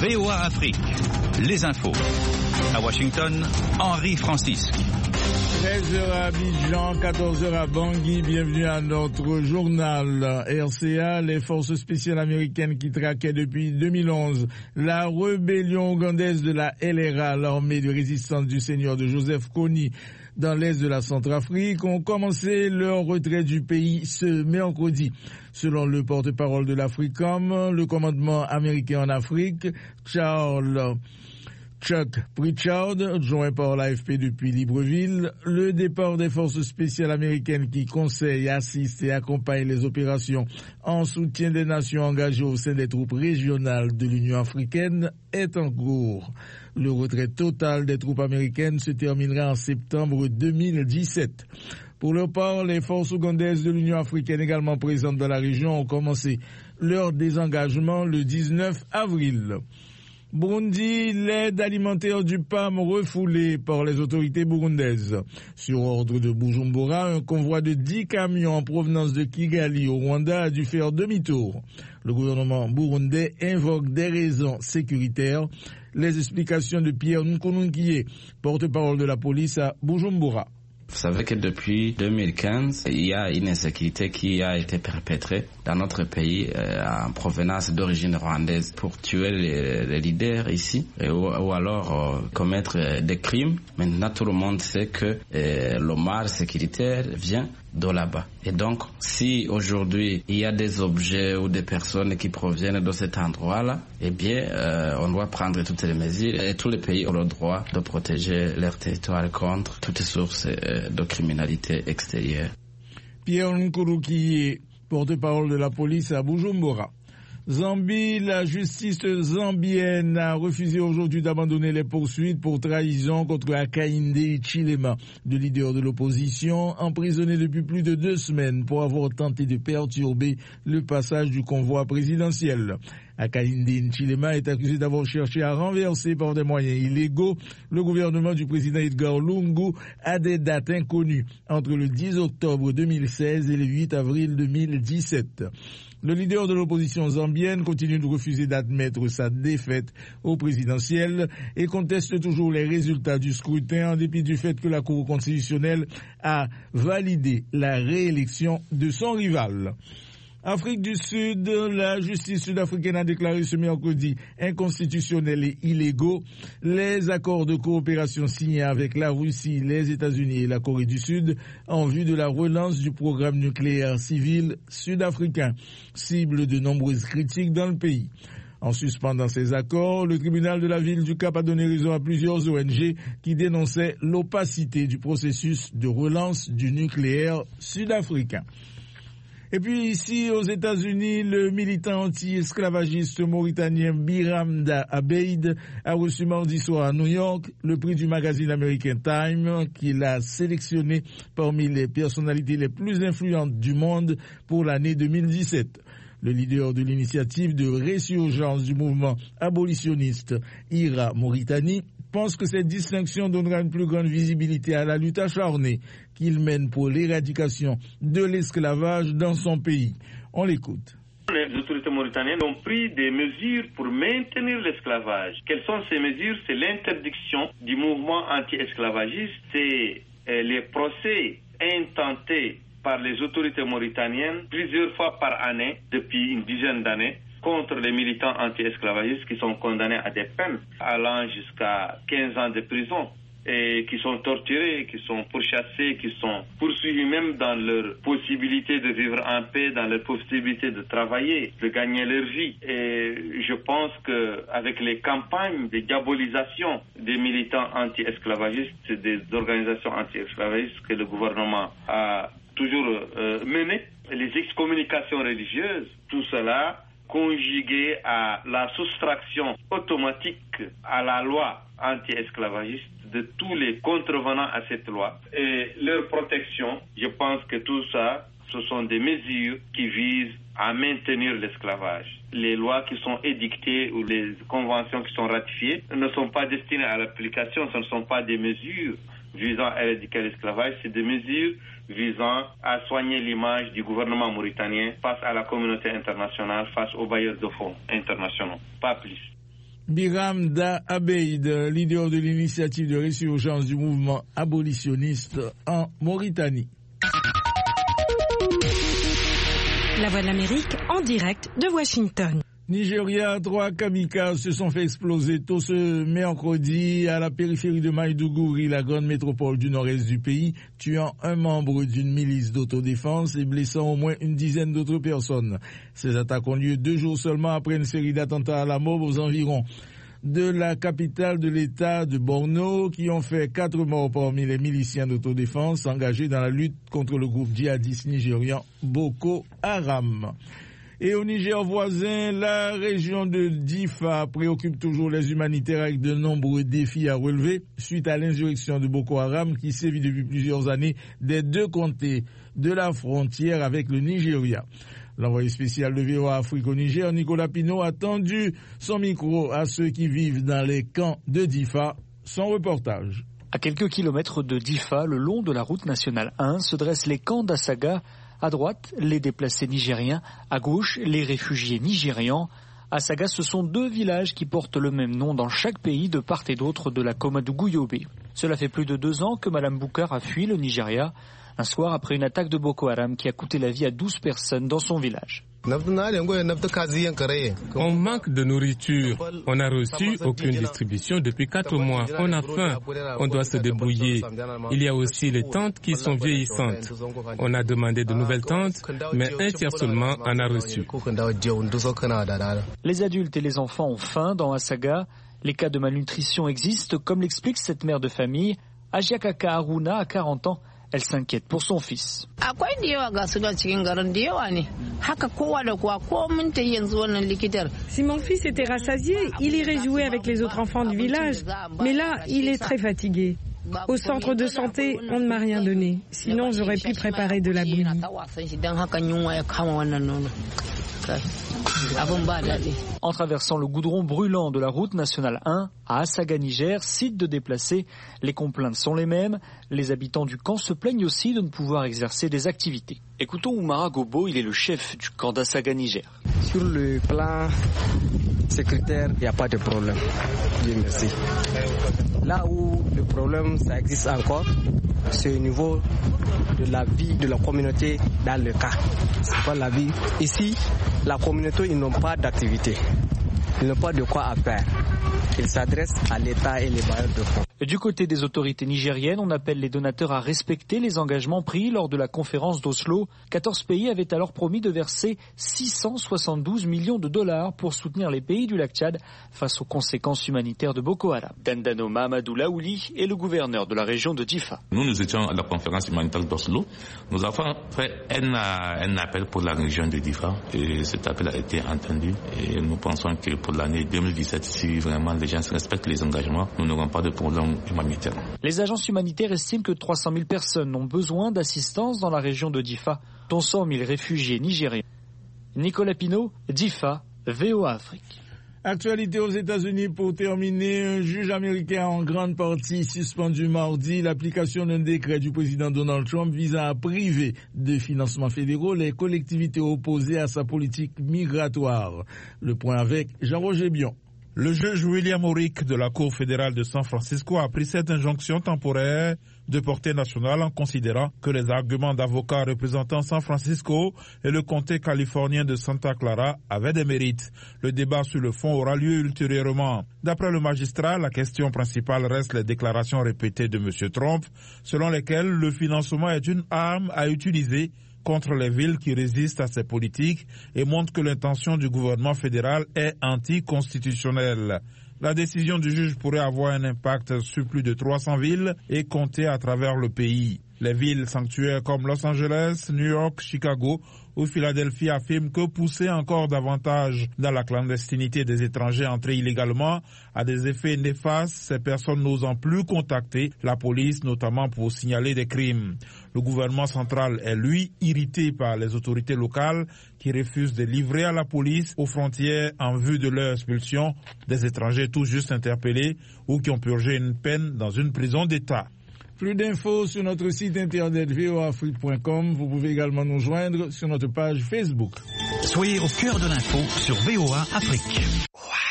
VOA Afrique, les infos. À Washington, Henri Francis. 13h à Abidjan, 14h à Bangui, bienvenue à notre journal RCA. Les forces spéciales américaines qui traquaient depuis 2011 la rébellion ougandaise de la LRA, l'armée de résistance du Seigneur de Joseph Kony, dans l'est de la Centrafrique, ont commencé leur retrait du pays ce mercredi. Selon le porte-parole de l'Africom, le commandement américain en Afrique, Chuck Pritchard, joint par l'AFP depuis Libreville, le départ des forces spéciales américaines qui conseillent, assistent et accompagnent les opérations en soutien des nations engagées au sein des troupes régionales de l'Union africaine est en cours. Le retrait total des troupes américaines se terminera en septembre 2017. Pour leur part, les forces ougandaises de l'Union africaine également présentes dans la région ont commencé leur désengagement le 19 avril. Burundi, l'aide alimentaire du PAM refoulée par les autorités burundaises. Sur ordre de Bujumbura, un convoi de 10 camions en provenance de Kigali au Rwanda a dû faire demi-tour. Le gouvernement burundais invoque des raisons sécuritaires. Les explications de Pierre Nkununkiye, porte-parole de la police à Bujumbura. Vous savez que depuis 2015, il y a une insécurité qui a été perpétrée dans notre pays en provenance d'origine rwandaise pour tuer les leaders ici ou alors commettre des crimes. Maintenant, tout le monde sait que le mal sécuritaire vient de là-bas. Et donc, si aujourd'hui il y a des objets ou des personnes qui proviennent de cet endroit-là, eh bien, on doit prendre toutes les mesures et tous les pays ont le droit de protéger leur territoire contre toutes sources de criminalité extérieure. Pierre Nkurukiye, porte-parole de la police à Bujumbura. Zambie, la justice zambienne a refusé aujourd'hui d'abandonner les poursuites pour trahison contre Hakainde Hichilema, le leader de l'opposition, emprisonné depuis plus de 2 semaines pour avoir tenté de perturber le passage du convoi présidentiel. Hakainde Hichilema est accusé d'avoir cherché à renverser par des moyens illégaux le gouvernement du président Edgar Lungu à des dates inconnues entre le 10 octobre 2016 et le 8 avril 2017. Le leader de l'opposition zambienne continue de refuser d'admettre sa défaite au présidentiel et conteste toujours les résultats du scrutin en dépit du fait que la Cour constitutionnelle a validé la réélection de son rival. Afrique du Sud, la justice sud-africaine a déclaré ce mercredi inconstitutionnels et illégaux les accords de coopération signés avec la Russie, les États-Unis et la Corée du Sud en vue de la relance du programme nucléaire civil sud-africain, cible de nombreuses critiques dans le pays. En suspendant ces accords, le tribunal de la ville du Cap a donné raison à plusieurs ONG qui dénonçaient l'opacité du processus de relance du nucléaire sud-africain. Et puis ici, aux États-Unis, le militant anti-esclavagiste mauritanien Biramda Abeid a reçu mardi soir à New York le prix du magazine américain Time, qu'il a sélectionné parmi les personnalités les plus influentes du monde pour l'année 2017. Le leader de l'initiative de résurgence du mouvement abolitionniste IRA Mauritanie pense que cette distinction donnera une plus grande visibilité à la lutte acharnée qu'il mène pour l'éradication de l'esclavage dans son pays. On l'écoute. Les autorités mauritaniennes ont pris des mesures pour maintenir l'esclavage. Quelles sont ces mesures? C'est l'interdiction du mouvement anti-esclavagiste, c'est les procès intentés par les autorités mauritaniennes plusieurs fois par année depuis une dizaine d'années contre les militants anti-esclavagistes qui sont condamnés à des peines allant jusqu'à 15 ans de prison et qui sont torturés, qui sont pourchassés, qui sont poursuivis même dans leur possibilité de vivre en paix, dans leur possibilité de travailler, de gagner leur vie. Et je pense qu'avec les campagnes de diabolisation des militants anti-esclavagistes, des organisations anti-esclavagistes que le gouvernement a toujours menées, les excommunications religieuses, tout cela conjugué à la soustraction automatique à la loi anti-esclavagiste de tous les contrevenants à cette loi et leur protection, je pense que tout ça, ce sont des mesures qui visent à maintenir l'esclavage. Les lois qui sont édictées ou les conventions qui sont ratifiées ne sont pas destinées à l'application, ce ne sont pas des mesures visant à éradiquer l'esclavage, c'est des mesures visant à soigner l'image du gouvernement mauritanien face à la communauté internationale, face aux bailleurs de fonds internationaux, pas plus. Biram Da Abeid, leader de l'initiative de résurgence du mouvement abolitionniste en Mauritanie. La Voix de l'Amérique en direct de Washington. Nigeria, 3 kamikazes se sont fait exploser tôt ce mercredi à la périphérie de Maïdougouri, la grande métropole du nord-est du pays, tuant un membre d'une milice d'autodéfense et blessant au moins une dizaine d'autres personnes. Ces attaques ont lieu 2 jours seulement après une série d'attentats à la mort aux environs de la capitale de l'État de Borno, qui ont fait 4 morts parmi les miliciens d'autodéfense engagés dans la lutte contre le groupe djihadiste nigérian Boko Haram. Et au Niger voisin, la région de Difa préoccupe toujours les humanitaires avec de nombreux défis à relever suite à l'insurrection de Boko Haram qui sévit depuis plusieurs années des 2 comtés de la frontière avec le Nigeria. L'envoyé spécial de VOA Afrique au Niger, Nicolas Pinault, a tendu son micro à ceux qui vivent dans les camps de Difa. Son reportage. À quelques kilomètres de Difa, le long de la route nationale 1, se dressent les camps d'Assaga. À droite, les déplacés nigériens. À gauche, les réfugiés nigérians. Assaga, ce sont 2 villages qui portent le même nom dans chaque pays de part et d'autre de la Komadougou-Yobe. Cela fait plus de 2 ans que Mme Boukar a fui le Nigeria, un soir après une attaque de Boko Haram qui a coûté la vie à 12 personnes dans son village. On manque de nourriture. On n'a reçu aucune distribution depuis 4 mois. On a faim. On doit se débrouiller. Il y a aussi les tentes qui sont vieillissantes. On a demandé de nouvelles tentes, mais un tiers seulement en a reçu. Les adultes et les enfants ont faim dans Assaga. Les cas de malnutrition existent, comme l'explique cette mère de famille. Ajiakaka Haruna a 40 ans. Elle s'inquiète pour son fils. Si mon fils était rassasié, il irait jouer avec les autres enfants du village. Mais là, il est très fatigué. Au centre de santé, on ne m'a rien donné. Sinon, j'aurais pu préparer de la bouillie. En traversant le goudron brûlant de la route nationale 1 à Assaga, Niger, site de déplacés, les complaintes sont les mêmes. Les habitants du camp se plaignent aussi de ne pouvoir exercer des activités. Écoutons Oumara Gobo, il est le chef du camp d'Assaga, Niger. Sur le plan sécuritaire, il n'y a pas de problème. Dieu merci. Là où le problème, ça existe encore, c'est au niveau de la vie de la communauté dans le cas. C'est pas la vie. Ici, la communauté, ils n'ont pas d'activité. Ils n'ont pas de quoi à faire. Ils s'adressent à l'État et les bailleurs de fonds. Du côté des autorités nigériennes, on appelle les donateurs à respecter les engagements pris lors de la conférence d'Oslo. 14 pays avaient alors promis de verser 672 millions de dollars pour soutenir les pays du lac Tchad face aux conséquences humanitaires de Boko Haram. Dandano Mahamadou Laouli est le gouverneur de la région de Difa. Nous étions à la conférence humanitaire d'Oslo. Nous avons fait un appel pour la région de Difa et cet appel a été entendu. Et nous pensons que pour l'année 2017, si vraiment les gens respectent les engagements, nous n'aurons pas de problème humanitaire. Les agences humanitaires estiment que 300 000 personnes ont besoin d'assistance dans la région de Difa, dont 100 000 réfugiés nigériens. Nicolas Pinault, Difa, VOA Afrique. Actualité aux États-Unis pour terminer. Un juge américain a en grande partie suspendu mardi l'application d'un décret du président Donald Trump visant à priver de financements fédéraux les collectivités opposées à sa politique migratoire. Le point avec Jean-Roger Bion. Le juge William Orrick de la Cour fédérale de San Francisco a pris cette injonction temporaire de portée nationale en considérant que les arguments d'avocats représentant San Francisco et le comté californien de Santa Clara avaient des mérites. Le débat sur le fond aura lieu ultérieurement. D'après le magistrat, la question principale reste les déclarations répétées de M. Trump, selon lesquelles le financement est une arme à utiliser contre les villes qui résistent à ces politiques et montre que l'intention du gouvernement fédéral est anticonstitutionnelle. La décision du juge pourrait avoir un impact sur plus de 300 villes et comtés à travers le pays. Les villes sanctuaires comme Los Angeles, New York, Chicago ou Philadelphie affirment que pousser encore davantage dans la clandestinité des étrangers entrés illégalement a des effets néfastes, ces personnes n'osant plus contacter la police, notamment pour signaler des crimes. Le gouvernement central est, lui, irrité par les autorités locales qui refusent de livrer à la police aux frontières en vue de leur expulsion des étrangers tout juste interpellés ou qui ont purgé une peine dans une prison d'État. Plus d'infos sur notre site internet voaafrique.com. Vous pouvez également nous joindre sur notre page Facebook. Soyez au cœur de l'info sur VOA Afrique.